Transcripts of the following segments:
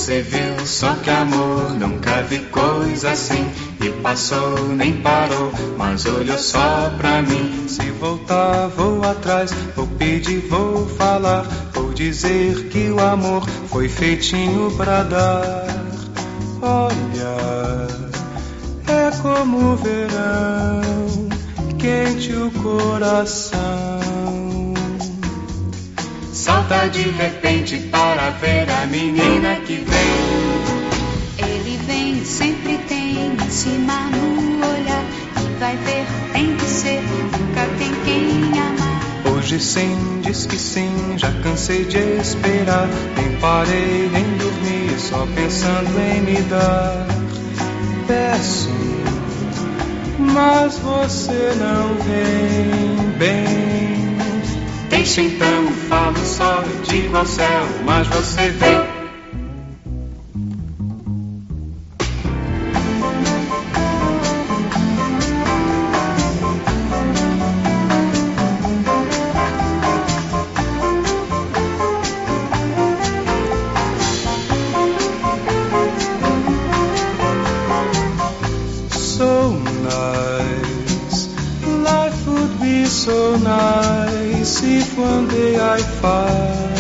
Você viu só que amor, nunca vi coisa assim. E passou, nem parou, mas olhou só pra mim. Se voltar, vou atrás, vou pedir, vou falar, vou dizer que o amor foi feitinho pra dar. Olha, é como o verão, quente o coração. Salta de repente para ver a menina que vem. Ele vem, sempre tem em cima no olhar. E vai ver, tem que ser, nunca tem quem amar. Hoje sim, diz que sim, já cansei de esperar. Nem parei, nem dormi, só pensando em me dar. Peço, mas você não vem bem. Deixa então, falo só, digo ao céu, mas você vem. So nice if one day I find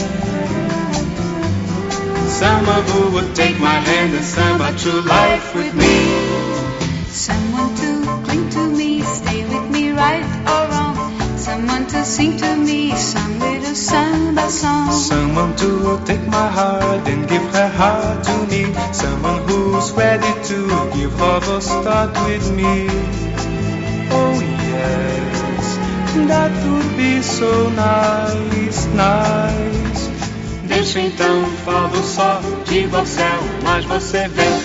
someone who would take my hand and sum a true life with me. Someone to cling to me, stay with me right or wrong. Someone to sing to me some little samba song. Someone to take my heart and give her heart to me. Someone who's ready to give love a start with me. Oh yes, that would be so nice, nice. Deixa então, falo só, digo ao céu, mas você vem.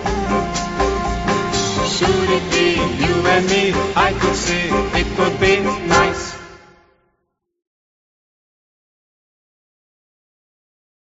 Should it be you and me, I could see it could be